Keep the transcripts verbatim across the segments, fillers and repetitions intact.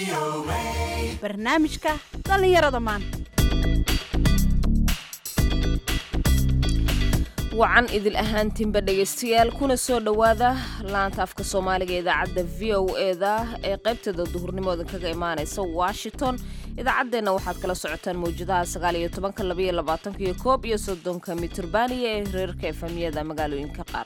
barnaamijka dhalinyarada maanta. wacan idil ahaantiinba dhegaystayaal kuna soo dhowaada laanta afka soomaaliga ee idaacadda v o eda ee qaybteeda duhurnimooda kaga imaanaysa washington. idaacaddeenna waxaad kala socotaan mawjadaha sagaal iyo tobanka labaiyo labaatanka iyo koob iyo soddonka mitirbaaniya ee reerka efamiyada magaalooyinka qaar.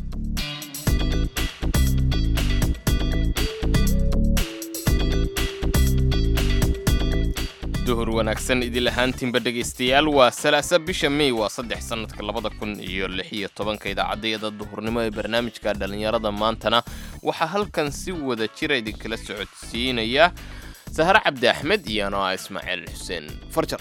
duhur wanaagsan idil ahaantiinba dhegaystayaal waa salaasa bisha May waa saddex sanadka labada kun iyo lix iyo tobanka. idaacaddayada duhurnimo ee barnaamijka dhalinyarada maantana waxaa halkan si wada jira idinkala socodsiinaya Sahar Cabdi Axmed iyo Anaa Ismaaciil Xuseen Farjar.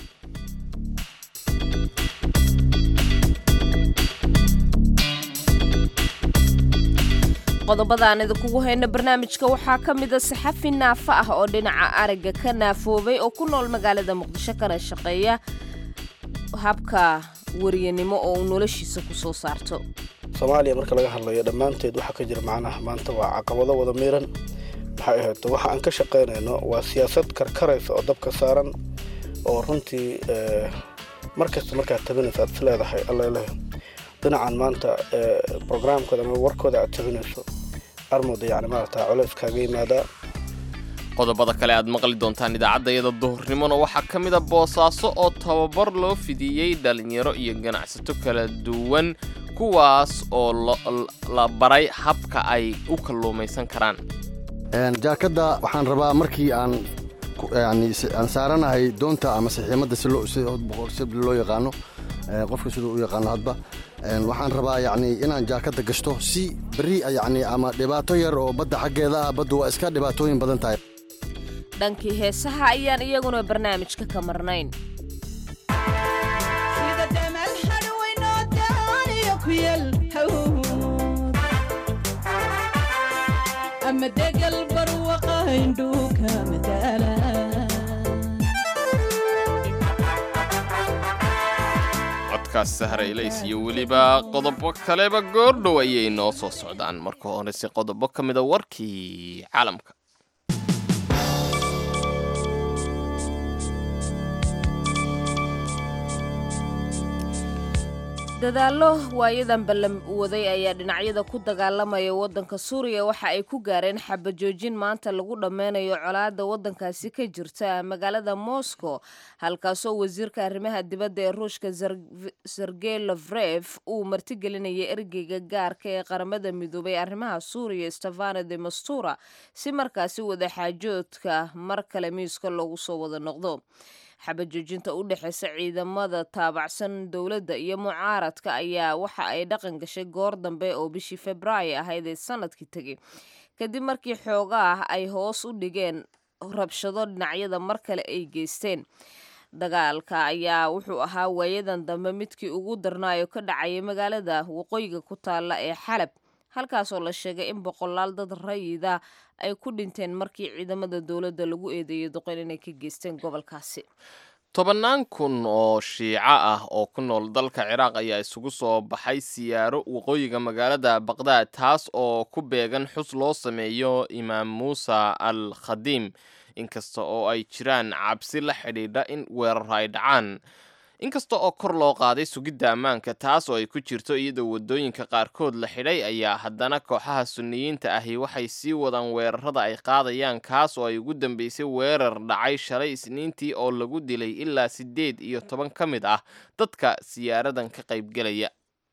qodobada aan idinkugu hayna barnaamijka waxaa ka mid ah saxafi naafa ah oo dhinaca aragga ka naafoobay oo ku nool magaalada Muqdisho kana shaqeeya habka wariyanimo oo uu noloshiisa ku soo saarto. Soomaaliya marka laga hadlayo dhamaanteed waxa ka jira macnaha maanta waa caqabado wada miiran. waxay ahayd waxa aan ka shaqeynayno waa siyaasad karkaraysa oo dabka saaran oo runtii ee markasta marka tabinaysa aad leedahay alla ilaahay dhinacan maanta ee barnaamijkooda ama warkooda aad tabinayso armooda yani maarta culays kaaga yimaada. qodobada kale aad maqli doontaan idaacaddayada duhurnimona waxaa ka mid ah Boosaaso oo tababar loo fidiyey dhalinyaro iyo ganacsato kala duwan kuwaas oo la baray habka ay u kalluumaysan karaan. jaakada waxaan rabaa markii aan yani aan saaranahay doonta ama saxiimada si loo si loo yaqaano qofka sidoo u yaqaan hadba waxaan rabaa yani inaan jaakada gashto si bari yani ama dhibaato yar oo badda xageeda ah baddu waa iska dhibaatooyin badan tahay. dhankii heesaha ayaan iyaguna barnaamijka ka marnayn. sida damal xarwayno daaniyo ku yal ama degal barwaqa induka madala codkaas Sahar Ilays iyo weliba qodobo kaleba goordhow ayay noo soo socdaan. marka hore si qodobo ka mid ah warkii caalamka. dadaallo waayadan ballan waday ayaa dhinacyada ku dagaalamaya waddanka Suuriya waxa ay ku gaareen xabajoojin maanta lagu dhameynayo colaadda waddankaasi ka jirta magaalada Moscow halkaasoo wasiirka arrimaha dibadda ee Ruushka Sergey Lavrov uu martigelinayay ergeyga gaarka ee qaramada midoobay arrimaha Suuriya Stefano de Mistura si markaasi wada xaajoodka mar kale miiska loogu soo wada noqdo. xabajoojinta u dhaxaysa ciidamada taabacsan dowladda iyo mucaaradka ayaa waxa ay dhaqan gashay goor dambe oo bishii Febraayo ahayd ee sanadkii tagay kadib markii xoogaa ay hoos u dhigeen rabshado dhinacyada mar kale ay geysteen. dagaalka ayaa wuxuu ahaa waayadan dambe midkii ugu darnaayo ka dhacayay magaalada waqooyiga ku taala ee Xalab halkaasoo la sheegay in boqolaal dad rayida ay ku dhinteen markii ciidamada dawladda lagu eedeeyay duqeyn inay ka geysteen gobolkaasi. tobannaan kun oo shiico ah oo ku nool dalka Ciraaq ayaa isugu soo baxay siyaaro waqooyiga magaalada Baqdaad taas oo ku beegan xus loo sameeyo Imaam Muusa al-Khadiim inkasta oo ay jiraan cabsi la xidhiidha in weerar ay dhacaan. inkasta oo kor loo qaaday sugidda ammaanka taas oo ay ku jirto iyadoo wadooyinka qaarkood la xidhay ayaa haddana kooxaha sunniyiinta ahi waxay sii wadaan weerarada ay qaadayaan kaas oo ay ugu dambeysay weerar dhacay shalay Isniintii oo lagu dilay ilaa siddeed iyo toban ka mid ah dadka siyaaradan ka qaybgelaya.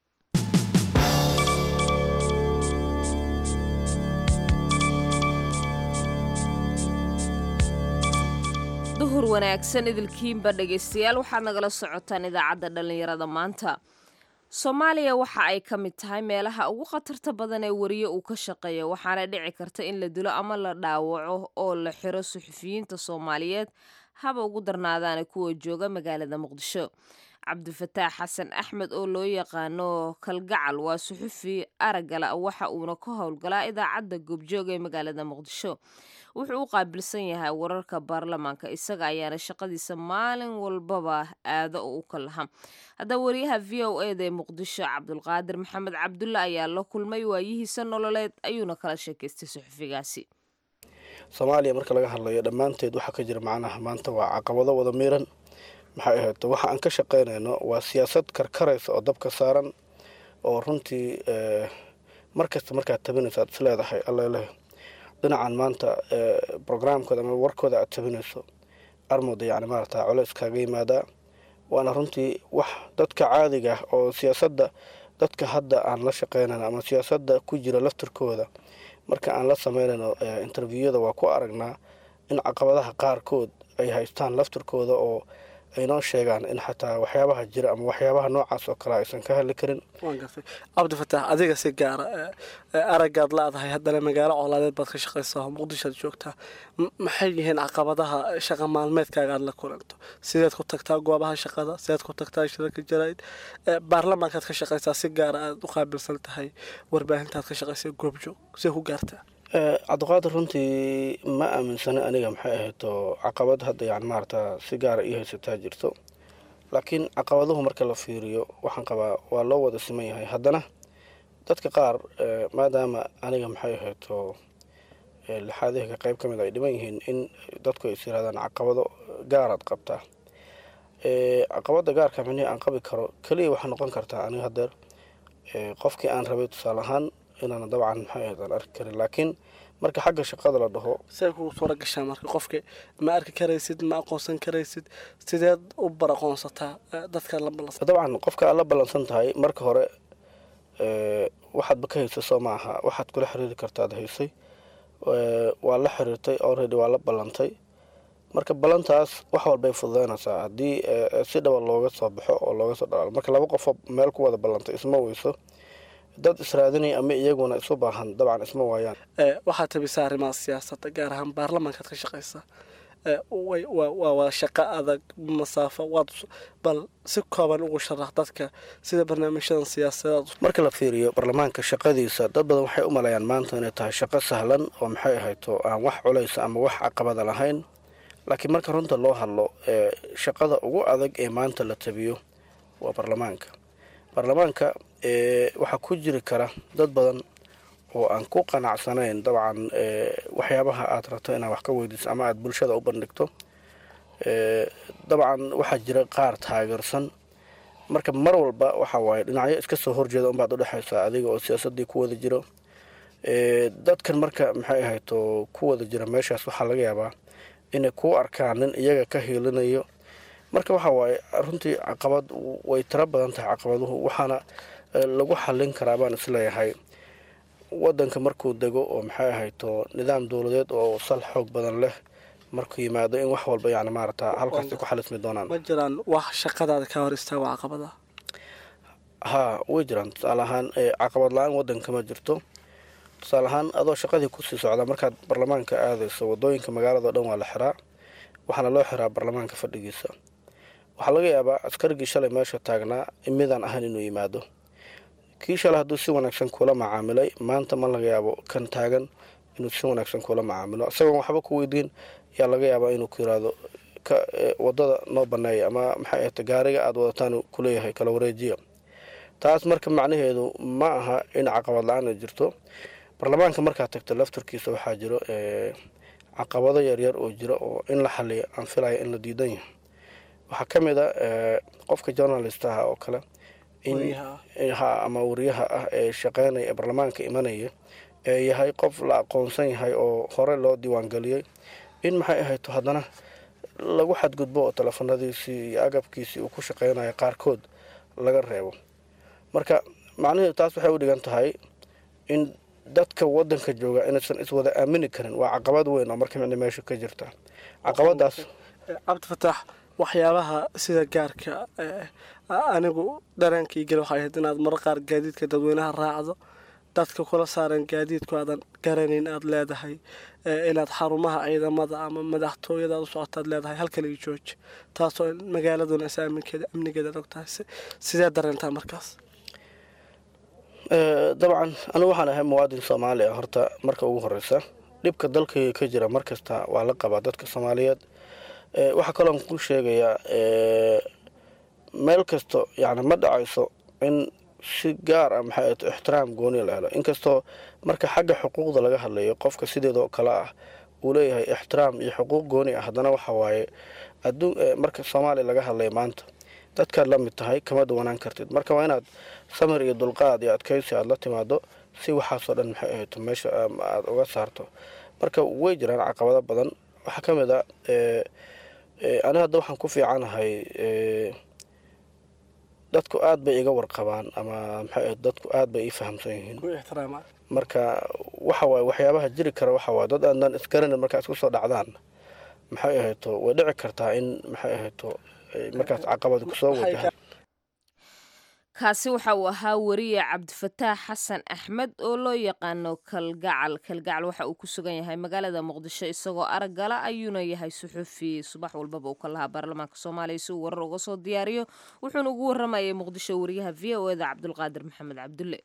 duhur wanaagsan idilkiinba dhegaystayaal waxaad nagala socotaan idaacadda dhalinyarada maanta. Soomaaliya waxa ay ka mid tahay meelaha ugu khatarta badan ee wariye uu ka shaqeeyo waxaana dhici karta in la dilo ama la dhaawaco oo la xiro suxufiyiinta Soomaaliyeed haba ugu darnaadaan kuwa jooga magaalada Muqdisho. Cabdifataax Xasan Axmed oo loo yaqaano Kalgacal waa suxufi aragala waxa uuna ka howlgalaa idaacadda Goobjoog ee magaalada Muqdisho. wuxuu u qaabilsan yahay wararka baarlamaanka isaga ayaana shaqadiisa maalin walbaba aado oo u kalaha. Hadda wariyaha V O A da Muqdisho Cabdulqaadir Maxamed Cabdulla ayaa la kulmay waayihiisa nololeed ayuuna kala sheekaystay suxufigaasi. soomaaliya marka laga hadlayo dhammaanteed waxaa ka jira macnaha maanta waa caqabado wada miiran. maxay ahayd waxa aan ka shaqaynayno waa siyaasad karkaraysa oo dabka saaran oo runtii markasta markaad tabinayso aad isleedahay alleleh dhinacan maanta brograamkooda ama warkooda aad tabinayso armooda yacni maarata culays kaaga yimaadaa waana runtii wax dadka caadiga ah oo siyaasadda dadka hadda aan la shaqaynayno ama siyaasadda ku jira laftirkooda marka aan la samaynayno interviewada waa ku aragnaa in caqabadaha qaarkood ay haystaan laftirkooda oo ay noo sheegaan in xataa waxyaabaha jira ama waxyaabaha noocaas oo kale aysan ka hadli karin. waan gartay cabdifataax adiga si gaara aragaad la-dahay haddana magaalo colaadeed baad ka shaqaysaa muqdishoad joogtaa maxay yihiin caqabadaha shaqa maalmeedkaaga aad la kulanto sideed ku tagtaa goobaha shaqada sideed ku tagtaa shirarka jaraa'id baarlamaankaad ka shaqaysaa si gaara aad u qaabilsan tahay warbaahintaad ka shaqaysa goobjoog see ku gaartaa cabdiqaadir runtii ma aaminsana aniga maxay ahayto caqabad hadda yani maarata si gaara ii haysataa jirto laakiin caqabaduhu marka la fiiriyo waxaan qabaa waa loo wada siman yahay haddana dadka qaar maadaama aniga maxay ahayto lixaadihika qayb ka mid ay dhiban yihiin in dadku ay is yirahdaan caqabado gaaraad qabtaa caqabada gaarka micnihii aan qabi karo keliya waxaa noqon kartaa aniga hadeer qofkii aan rabay tusaale ahaan inaana dabcan maxay ahayd aan arki karin laakiin marka xagga shaqada la dhaho see kugu suura gashaa marka qofka ma arki karaysid ma aqoonsan karaysid sideed u baraqoonsataa dadka la ballansan dabcan qofka aad la ballansan tahay marka hore waxaadba ka haysa soo ma aha waxaad kula xiriiri kartaad haysay waa la xiriirtay already waa la ballantay marka ballantaas wax walbay fududeynaysaa haddii si dhaba looga soo baxo oo looga soo dhalaalo marka laba qofoo meel ku wada ballantay isma weyso dad israadinaya ama iyaguna isu baahan dabcan isma waayaan waxaad tabisaa arrimaha siyaasadda gaar ahaan baarlamaankaad ka shaqaysaa waa waa shaqo adag masaafo waad bal si kooban ugu sharax dadka sida barnaamijyadan siyaasadeed marka la fiiriyo baarlamaanka shaqadiisa dad badan waxay u maleeyaan maanta inay tahay shaqo sahlan oo maxay ahayto aan wax culaysa ama wax caqabada lahayn laakiin marka runta loo hadlo shaqada ugu adag ee maanta la tabiyo waa baarlamaanka baarlamaanka waxaa ku jiri kara dad badan oo aan ku qanacsanayn dabcan waxyaabaha aad rabto inaad wax ka weydiiso ama aad bulshada u bandhigto dabcan waxaa jira qaar taageersan marka mar walba waxa waaye dhinacyo iska soo horjeeda unbaad udhexaysaa adiga oo siyaasadii ku wada jiro dadkan marka maxay ahayto ku wada jira meeshaas waxaa laga yaabaa inay ku arkaan nin iyaga ka hiilinayo marka waxa waaye runtii caqabad way tiro badan tahay caqabaduhu waxaana lagu xallin karaa baan isleeyahay wadanka markuu dego oo maxay ahayto nidaam dowladeed oo sal xoog badan leh markuu yimaado in wax walba yani maarata halkaasi ku xalismi doonaan ma jiraan wax shaqadaada ka hor istaago caqabada haa way jiraan tusaale ahaan caqabad la-aan wadanka ma jirto tusaale ahaan adoo shaqadii kusii socda markaad baarlamaanka aadayso wadooyinka magaalada o dhan waa la xiraa waxaana loo xiraa baarlamaanka fadhigiisa waxaa laga yaabaa askarigii shalay meesha taagnaa midaan ahayn inuu yimaado kii shalay hadduu si wanaagsan kula macaamilay maanta ma laga yaabo kan taagan inuu si wanaagsan kula macaamilo isagoon waxba ku weydiin yaa laga yaabaa inuu ku yiraahdo wadada noo baneeya ama maxay ahayta gaariga aada wadataan kuleeyahay kala wareejiya taas marka macnaheedu ma aha in caqabad la-aan ay jirto baarlamaanka markaad tagto laftarkiisa waxaa jiro caqabado yaryar oo jira oo in la xaliyo aan filaya in la diidan yahay waxaa ka mid a qofka journalistaha oo kale ha ama wariyaha ah ee shaqeynaya ee baarlamaanka imanaya ee yahay qof la aqoonsan yahay oo hore loo diiwaangeliyey in maxay ahayto haddana lagu xadgudbo oo teleefanadiisii iyo agabkiisii uu ku shaqeynayo qaarkood laga reebo marka macnaheedu taas waxay u dhigan tahay in dadka wadanka jooga inaysan iswada aamini karin waa caqabad weyn oo marka micna meesha ka jirta caqabadaas cabdifataax waxyaabaha sida gaarka anigu dareenkii gel waxay ahayd inaad mar qaar gaadiidka dadweynaha raacdo dadka kula saaran gaadiidku aadan garanayn aada leedahay inaad xarumaha ciidamada ama madaxtooyada aad u socotaad leedahay halkaligi jooji taasoo magaaladuna is aaminkeeda amnigeeda og tahay sidee dareentaa markaas dabcan anigu waxaan ahay muwaadin soomaali ah horta marka ugu horeysa dhibka dalkayga ka jira markasta waa la qabaa dadka soomaaliyeed waxaa kaloon ku sheegayaa meel kasto yani ma dhacayso in si gaar ah maxay ixtiraam gooni la helo inkastoo marka xagga xuquuqda laga hadlayo qofka sideedoo kale ah uu leeyahay ixtiraam iyo xuquuq gooni ah haddana waxa waaye adduun marka soomaaliya laga hadlay maanta dadkaad la mid tahay kama duwanaan kartid marka waa inaad samir iyo dulqaad iyo adkaysi aad la timaado si waxaasoo dhan maxay ahayto meesha aad uga saarto marka way jiraan caqabado badan waxaa ka mid a ani hadda waxaan ku fiicanahay dadku aad bay iga warqabaan ama maxay ahayd dadku aad bay ii fahamsan yihiin marka waxa waaye waxyaabaha jiri kara waxa waaye dad aanan isgaranin markaa isku soo dhacdaan maxay ahayto way dhici kartaa in maxay ahayto markaas caqabada kusoo wajaha kaasi waxa uu ahaa wariye cabdifataax xasan axmed oo loo yaqaano kalgacal kalgacal waxa uu ku sugan yahay magaalada muqdisho isagoo araggala ayuuna yahay suxufi subax walbaba uu ka lahaa baarlamaanka soomaaliya si uu warar uga soo diyaariyo wuxuuna ugu waramayay muqdisho wariyaha v o eda cabdulqaadir maxamed cabdulle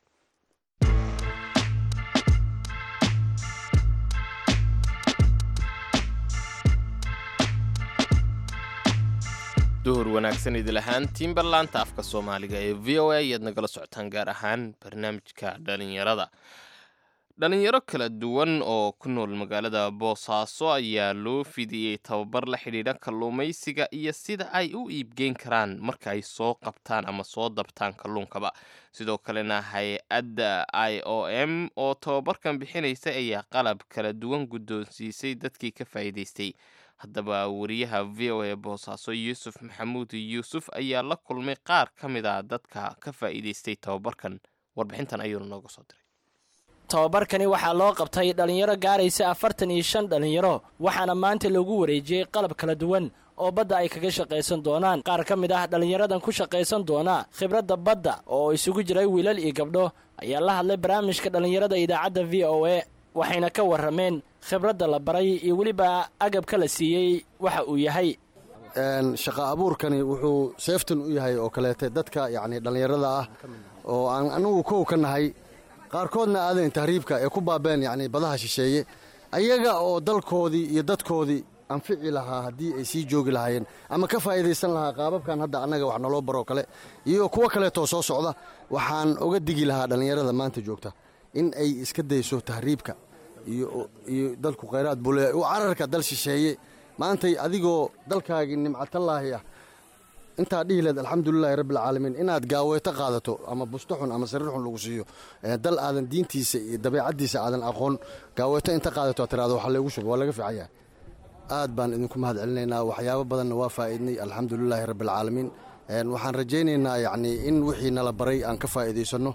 duhur wanaagsan idil ahaan tiimbarlaanta afka soomaaliga ee v o a ayaad nagala socotaan gaar ahaan barnaamijka dhalinyarada dhalinyaro kala duwan oo ku nool magaalada boosaaso ayaa loo fidiyey tababar la xidhiidha kalluumaysiga iyo sida ay u iibgeyn karaan marka ay soo qabtaan ama soo dabtaan kalluunkaba sidoo kalena hay-adda i o m oo tababarkan bixinaysa ayaa qalab kala duwan guddoonsiisay dadkii ka faa'iidaystay haddaba wariyaha v o a boosaaso yuusuf maxamuud yuusuf ayaa la kulmay qaar ka mid a dadka ka faa'iidaystay tababarkan warbixintan ayuuna nooga soo diray tababarkani waxaa loo qabtay dhallinyaro gaaraysa afartan iyo shan dhallinyaro waxaana maanta loogu wareejiyey qalab kala duwan oo badda ay kaga shaqaysan doonaan qaar ka mid ah dhallinyaradan ku shaqaysan doona khibradda badda oo isugu jiray wiilal iyo gabdho ayaa la hadlay barnaamijka dhallinyarada idaacadda v o a waxayna ka warrameen khibradda la baray iyo weliba agabka la siiyey waxa uu yahay shaqa abuurkani wuxuu seeftan u yahay oo kaleete dadka yacni dhallinyarada ah oo aan anagu kow ka nahay qaarkoodna aadayn tahriibka ee ku baabeen yacni badaha shisheeye ayaga oo dalkoodii iyo dadkoodii anfici lahaa haddii ay sii joogi lahaayeen ama ka faa'iidaysan lahaa qaababkan hadda annaga wax naloo baroo kale iyo kuwo kaleetoo soo socda waxaan uga digi lahaa dhallinyarada maanta joogta in ay iska dayso tahriibka iyo dalku khayraad buu leeyahay u cararka dal shisheeye maantay adigoo dalkaagii nimcatallaahi ah intaa dhihi leed alxamdulilaahi rabbilcaalamiin inaad gaaweeto qaadato ama bustaxun ama sariir xun lagu siiyo dal aadan diintiisa iyo dabeecaddiisa aadan aqoon gaaweeto inta qaadato aad tiraado waxa laygu shubo waa laga fiican yahay aad baan idinku mahad celinaynaa waxyaabo badanna waa faa'iidnay alxamdulilaahi rabbilcaalamiin waxaan rajaynaynaa yacnii in wixii nala baray aan ka faa'iidaysanno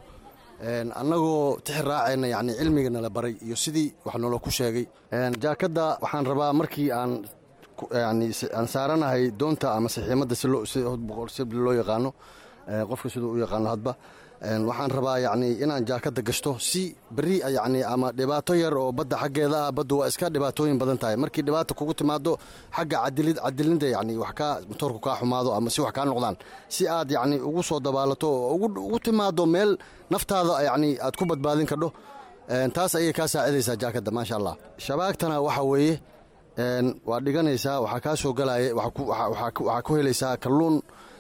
annagoo tixi raacayna yacni cilmiga nala baray iyo sidii wax noola ku sheegay jaakadda waxaan rabaa markii aan yani aan saaranahay doonta ama saxiimadda si loo yaqaano qofka siduu u yaqaano hadba waxaan rabaa yacni inaan jaakadda gashto si berri yacni ama dhibaato yar oo badda xaggeeda ah baddu waa iska dhibaatooyin badan tahay markii dhibaata kugu timaado xagga cadilid cadilinda yacni wax kaa motoorku kaa xumaado ama si wax kaa noqdaan si aad yacni ugu soo dabaalato oo ugu timaado meel naftaada yacni aad ku badbaadin kardho taas ayay kaa saacidaysaa jaakadda maasha allah shabaagtana waxa weeye waa dhiganaysaa waxaa kaa soo galaya waxaa ku helaysaa kalluun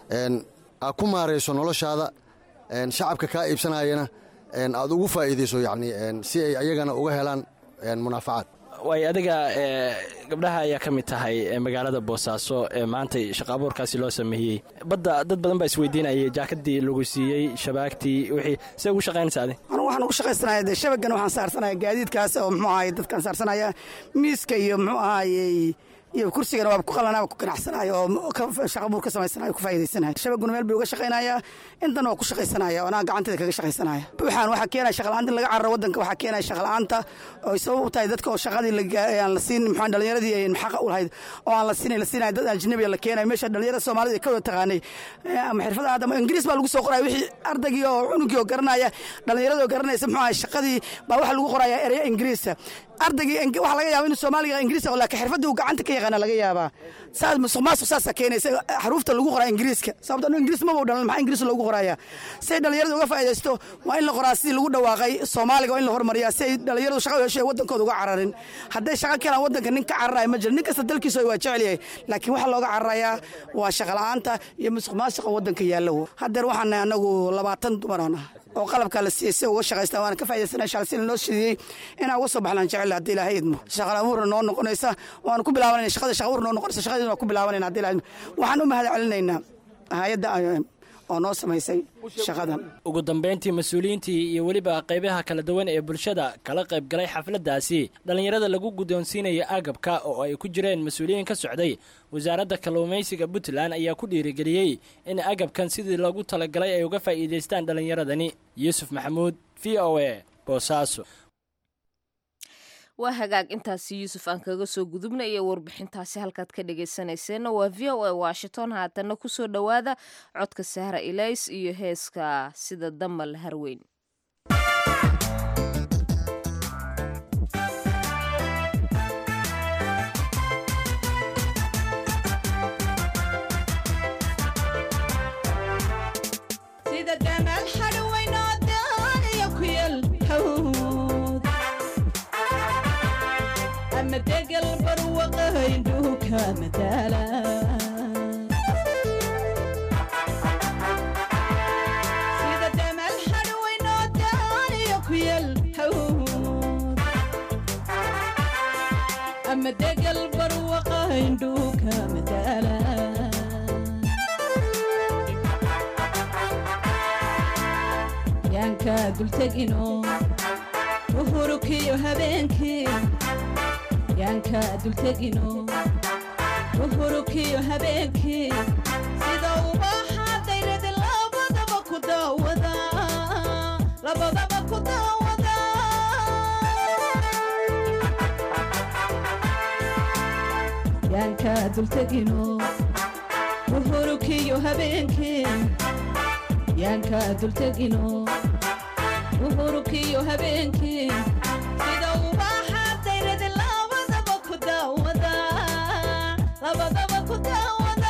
aad ku maarayso noloshaada shacabka kaa iibsanayana aad ugu faa'iidayso yacni si ay ayagana uga helaan munaafacaad waay adiga gabdhaha ayaa ka mid tahay magaalada boosaaso ee maanta shaqa abuurkaasi loo sameeyey badda dad badan baa isweydiinayay jaakadii lagu siiyey shabaagtii wixii see ugu shaqaynaysa adi anigu waxaan ugu shaqaysanaya dee shabagan waxaan saarsanaya gaadiidkaas oo muxuu ahaye dadkaan saarsanaya miiska iyo muxuu ahayey iyo kursigana waaba ku qalanaa ku ganacsanayo oo shaqa abuur ka samaysanayo ku faa'iidaysanayo shabaguna meel buu uga shaqaynaya intan waa ku shaqaysanaya oo anaa gacanteeda kaga shaqaysanaya waxaan waxaa keenaya shaqala'aanta in laga cararo waddanka waxaa keenaya shaqala'aanta oo sabab u tahay dadka oo shaqadii aan la siin muxuu dhallinyaradii ay xaqa u lahayd oo aan la siinay la siinaya dad ajnabiya la keenayo meesha dhallinyarada Soomaalida ka wada taqaanay ama xirfada aadama Ingiriis baa lagu soo qoraya wixii ardaygii oo cunugii oo garanaya dhallinyarada oo garanaysa muxuu ahay shaqadii baa waxa lagu qoraya erey Ingiriis ardaygii waxa laga yaabaa inuu Soomaaliga Ingiriis oo laakiin xirfadii uu gacanta ka yaqaan laga yaabaa saad musuqmaasuq saas keenaysa xarufta lagu qoraa Ingiriiska sababtoo ah Ingiriis ma uu dhalan maxaa Ingiriis loogu qorayaa say dhalinyaradu uga faa'iideysto waa in la qoraa sidii lagu dhawaaqay Soomaaliga waa in la hormariyaa say dhalinyaradu shaqo yeeshay wadankooda uga cararin hadday shaqo kale wadanka nin ka cararayo ma jiro nin kasta dalkiisa waa jecel yahay laakiin waxa looga cararayaa waa shaqo la'aanta iyo musuqmaasuqa wadanka yaalo hadeer waxaan anagu labaatan dumarana oo qalabka la siiyey si uga shaqaystaan waana ka faa'iidaysanaa insha Allah si noo shidiyey inaan uga soo baxlaan jecel haddii ilaahay idmo shaqo abuur noo noqonaysa waan ku bilaabanayna shaqada shaqo abuur noo noqonaysa shaqadeena waan ku bilaabanayna haddii ilaahay waxaan u mahad celinaynaa hay'adda oo noo samaysay shaqadan ugu dambeyntii mas-uuliyiintii iyo weliba qaybaha kala duwan ee bulshada kala qayb galay xafladdaasi dhallinyarada lagu guddoonsiinaya agabka oo ay ku jireen mas-uuliyiin ka socday wasaaradda kalluumaysiga puntland ayaa ku dhiirigeliyey in agabkan sidii loogu talagalay ay uga faa'iidaystaan dhallinyaradani yuusuf maxamuud v o a boosaaso waa hagaag intaasi yuusuf aan kaga soo gudubna iyo warbixintaasi halkaad ka dhegaysanayseena waa v o a washington haatanna ku soo dhowaada codka sahra ilays iyo heeska sida damal harweyn دقل بروقه يندوكا مدالا سيدة دم الحلوين وداني يكويل هود أما دقل بروقه يندوكا مدالا يانكا دلتقينو وهوركي وهبينكي yaanka dultegino uhurukiyo habeenkii sida ubaxa dayrada labadaba ku daawada labadaba ku daawada yaanka dultegino uhurukiyo habeenkii yaanka dultegino uhurukiyo habeenkii sida ubaxa dayrada labadaba ku daawada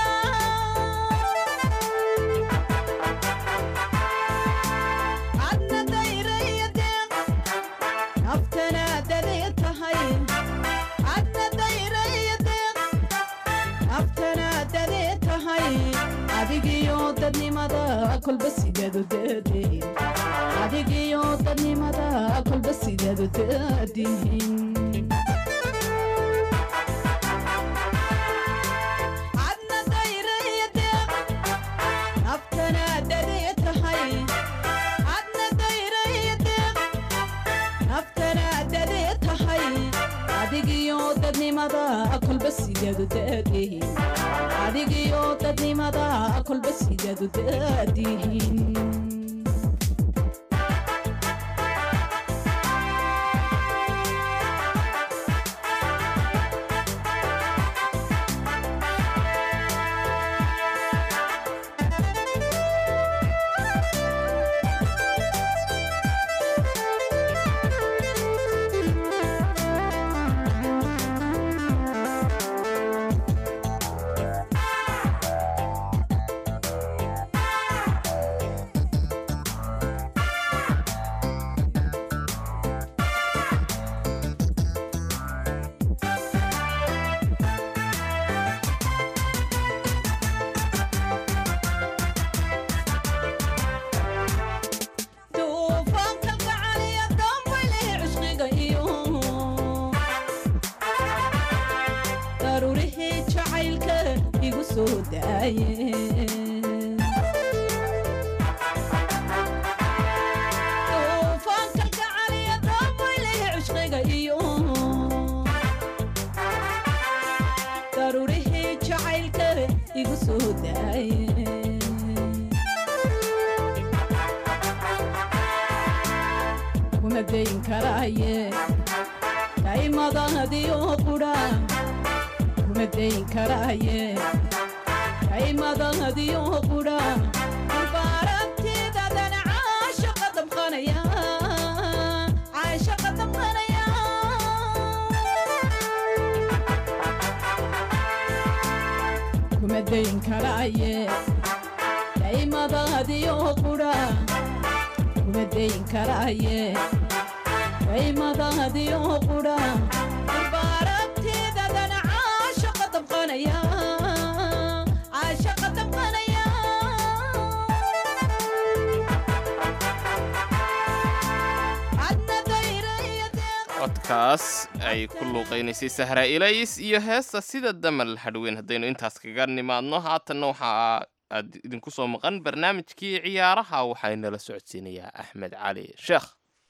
adna dayraya deeq naftana dadee tahay adna dayraya deeq naftana dadee tahay adigiyo dadnimada kolba sideedu daadihin adigiyo dadnimada kolba sideedu daadihin adigiyo dadnimada kolba sideedu daadihin adigiyo dadnimada kolba sideedu daadihin codkaas ay ku luuqaynaysay sahra ilays iyo heesta sida damal hadhweyn haddaynu intaas kaga nimaadno haatanna waxaa aad idinku soo maqan barnaamijkii ciyaaraha waxaynala socodsiinayaa axmed cali sheekh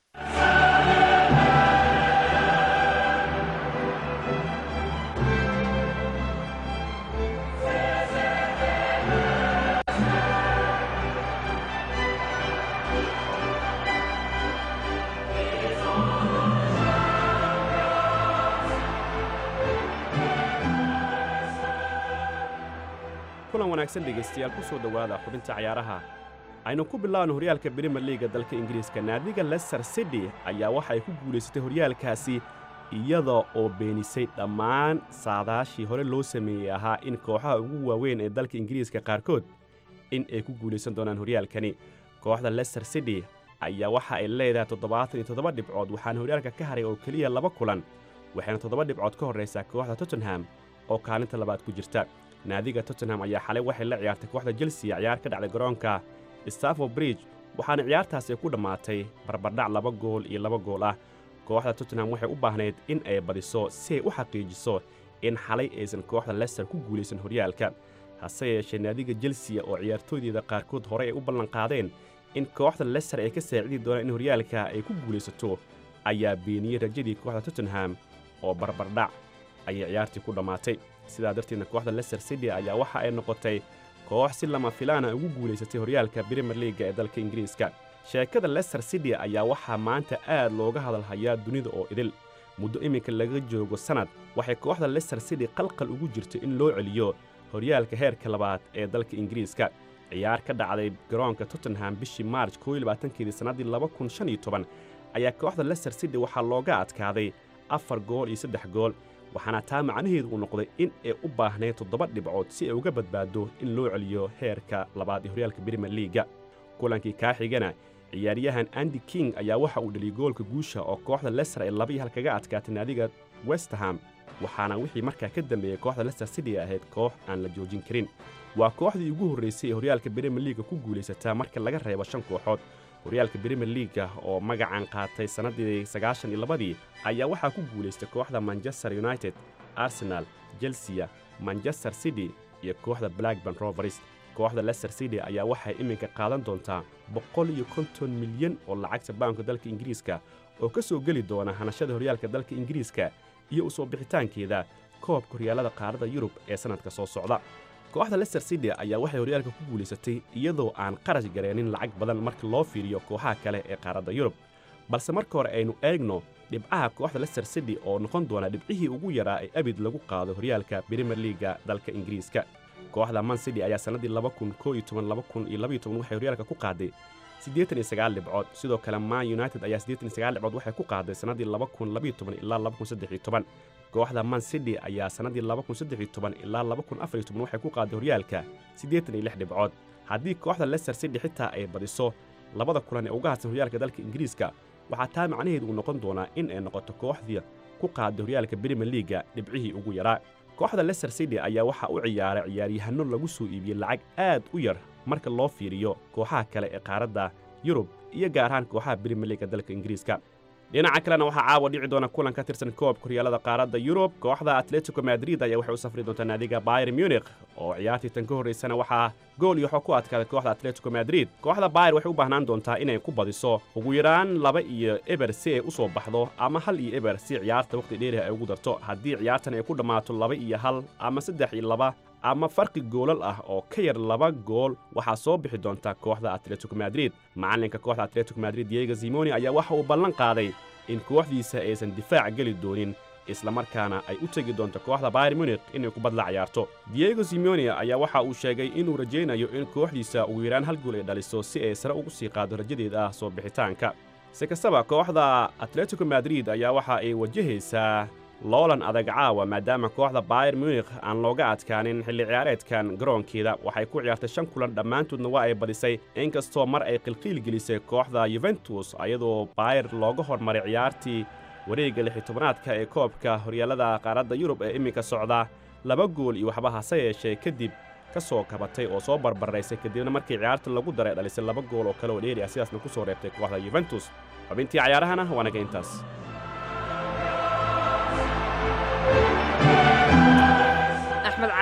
kulan wanaagsan dhegaystayaal ku soo dhowaada xubinta ciyaaraha aynu ku bilaabno horyaalka Premier League dalka Ingiriiska naadiga Leicester City ayaa waxa ay ku guuleysatay horyaalkaasi iyada oo beenisay dhammaan saadaashii hore loo sameeyay ahaa in kooxaha ugu waaweyn ee dalka Ingiriiska qaarkood in ay ku guuleysan doonaan horyaalkani kooxda Leicester City ayaa waxa ay leedahay toddobaatan iyo toddoba dhibcood waxaana horyaalka ka haray oo kaliya laba kulan waxaana toddoba dhibcood ka horeysa kooxda Tottenham oo kaalinta labaad ku jirta naadiga Tottenham ayaa xalay waxay la ciyaartay kooxda Chelsea ciyaar ka dhacday garoonka Stamford Bridge waxaana ciyaartaasi ku dhamaatay barbardhac laba gool iyo laba gool ah kooxda Tottenham waxay u baahneed in ay badiso si ay u xaqiijiso in xalay aysan kooxda Leicester ku guuleysan horyaalka hase yeeshee naadiga Chelsea oo ciyaartooydeeda qaarkood hore ay u ballan qaadeen in kooxda Leicester ay ka saacidi doonaan in horyaalka ay ku guuleysato ayaa beeniyay rajadii kooxda Tottenham oo barbardhac ay ciyaartii ku dhamaatay sidaa darteedna kooxda Leicester City ayaa waxa ay noqotay koox si lama filaana ugu guuleysatay horyaalka Premier League ee dalka Ingiriiska sheekada Leicester City ayaa waxa maanta aad looga hadalhayaa dunida oo idil muddo iminka laga joogo sanad waxay kooxda Leicester City qalqal ugu jirtay in loo celiyo horyaalka heerka labaad ee dalka Ingiriiska ciyaar ka dhacday garoonka Tottenham bishii March koob iyo labaatan-keedii sanadii laba kun shan iyo toban ayaa kooxda Leicester City waxa looga adkaaday afar gool iyo saddex gool waxaana taa macnaheedu uu noqday in ay u baahnayd toddoba dhibcood si ay uga badbaado in loo celiyo heerka labaad ee horyaalka Premier League kulankii ka xigana ciyaaryahan Andy King ayaa waxa uu dhaliyay goolka guusha oo kooxda Leicester ay laba iyo hal kaga adkaatay naadiga West Ham waxaana wixii markaa ka dambeeyay kooxda Leicester City ahayd koox aan la joojin karin waa kooxdii ugu horeysay ee horyaalka Premier League ku guuleysata marka laga reebo shan kooxood horyaalka Premier League oo magacan qaatay sanadii sagaashan iyo labadii ayaa waxa ku guuleystay kooxda Manchester United, Arsenal, Chelsea, Manchester City iyo kooxda Blackburn Rovers kooxda Leicester City ayaa waxa iminka qaadan doontaa boqol iyo konton milyan oo lacagta baanka dalka Ingiriiska oo ka soo gali doona hanashada horyaalka dalka Ingiriiska iyo u soo bixitaankeeda koobka horyaalada qaaradda Yurub ee sanadka soo socda kooxda Leicester City ayaa waxay horyaalka ku guuleysatay iyadoo aan qarash gareenin lacag badan marka loo fiiriyo kooxaha kale ee qaaradda Yurub balse marka hore aynu eegno dhibcaha kooxda Leicester City oo noqon doona dhibcihii ugu yaraa ee abid lagu qaado horyaalka Premier League dalka Ingiriiska kooxda Man City ayaa sanadii laba kun koob iyo toban laba kun iyo laba iyo toban waxay horyaalka ku qaaday siddeetan iyo sagaal dhibcood sidoo kale Man United ayaa siddeetan iyo sagaal dhibcood waxay ku qaaday sanadii laba kun laba iyo toban ilaa laba kun saddex iyo toban kooxda Man City ayaa sanadii laba kun saddex iyo toban ilaa laba kun afar iyo toban waxay ku qaaday horyaalka siddeetan iyo lix dhibcood haddii kooxda Leicester City xitaa ay badiso labada kulan ee uga hadsan horyaalka dalka Ingiriiska waxaa taa macnaheedu uu noqon doonaa in ay noqoto kooxdii ku qaaday horyaalka Premier League dhibcihii ugu yaraa kooxda Leicester City ayaa waxa uu ciyaaray ciyaaryahanno lagu soo iibiyay lacag aad u yar marka loo fiiriyo kooxaha kale ee qaaradda Yurub iyo gaar ahaan kooxaha Premier League dalka Ingiriiska dhinaca kalena waxaa caawa dhici doona kulan ka tirsan koobka horyaalada qaaradda Yurub kooxda Atletico Madrid ayaa waxay u safri doontaa naadiga Bayern Munich oo ciyaartii tan ka horeysana waxaa gool iyo xog ku adkaaday kooxda Atletico Madrid kooxda Bayern waxay u baahnaan doontaa inay ku badiso ugu yaraan laba iyo eber si ay u soo baxdo ama hal iyo eber si ciyaarta waqti dheer ay ugu darto haddii ciyaartan ay ku dhamaato laba iyo hal ama saddex iyo laba ama farqi goolal ah oo ka yar laba gool waxaa soo bixi doonta kooxda Atletico Madrid macalinka kooxda Atletico Madrid Diego Simeone ayaa waxa uu ballan qaaday in kooxdiisa aysan difaac gali doonin isla markaana ay u tagi doonto kooxda Bayern Munich inay ku badla ciyaarto Diego Simeone ayaa waxa uu sheegay inuu rajaynayo in kooxdiisa ugu yaraan hal gool ay dhaliso si ay sare ugu sii qaado rajadeeda ah soo bixitaanka si kastaba kooxda Atletico Madrid ayaa waxa ay wajahaysaa loolan adag caawa maadaama kooxda Bayern Munich aan looga adkaanin xilli ciyaareedkan garoonkeeda waxay ku ciyaartay shan kulan dhammaantoodna waa ay badisay inkastoo mar ay qilqiil gelisay kooxda Juventus ayadoo Bayern looga hormaray ciyaartii wareegga lix iyo tobanaadka ee koobka horyaalada qaaradda Yurub ee iminka socda laba gool iyo waxba hase yeeshee kadib ka soo kabatay oo soo barbaraysay kadibna markii ciyaarta lagu daray dhalisay laba gool oo kale oo dheeri ah sidaasna ku soo reebtay kooxda Juventus xubintii ciyaarahana waa naga intaas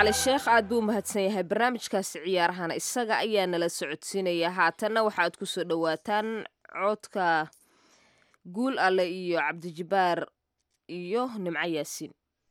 cali sheekh aad buu mahadsan yahay barnaamijkaasi ciyaarahana isaga ayaa nala socodsiinaya haatanna waxaad ku soo dhowaataan codka guul alle iyo cabdijibaar iyo nimco yaasiin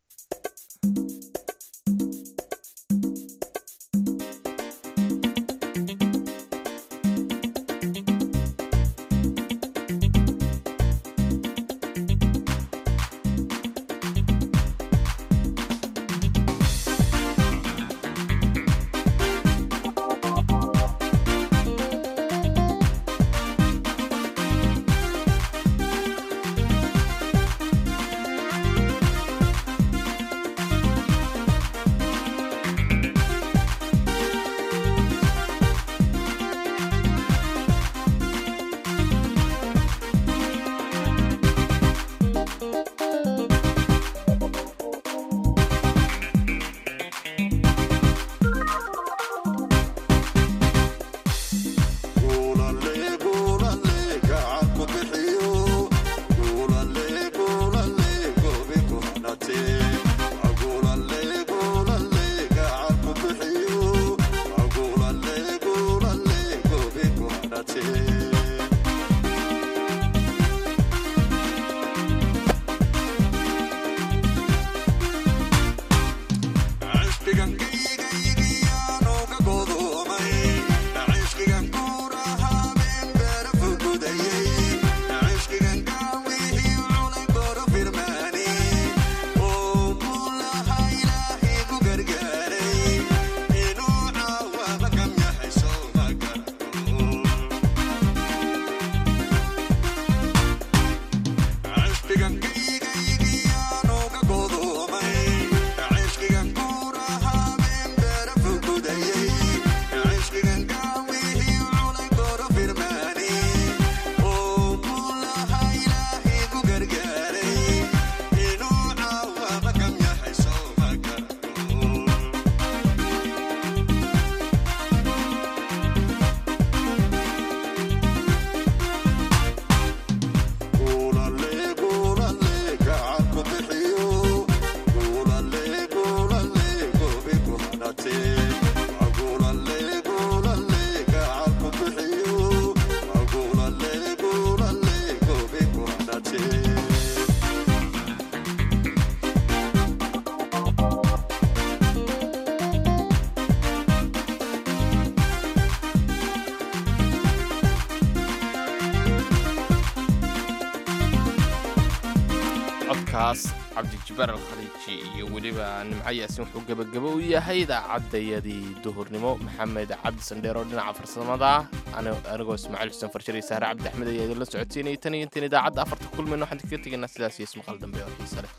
cabdijibaar alkhaliiji iyo weliba nimco yaasiin wuxuu gebagabo u yahay idaacadayadii duhurnimo maxamed cabdi sandheero dhinaca farsamada anigoo ismaaciil xuseen farshar iyo sahre cabdi axmed ayaa idinla socodsiinayay tan iyo intaan idaacadda afarta kulmayno waxaan kaga tegaynaa sidaas iyo ismaqal dambe oo xiise leh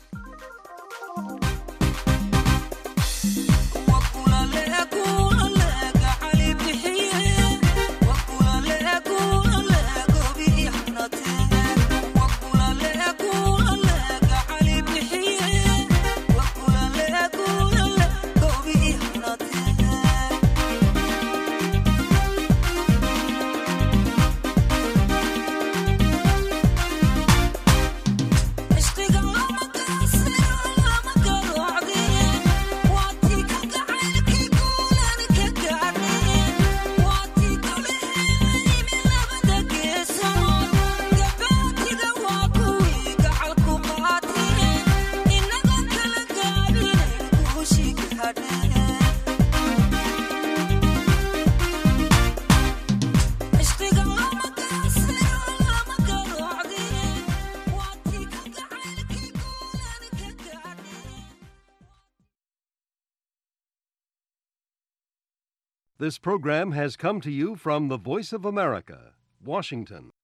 This program has come to you from the Voice of America, Washington.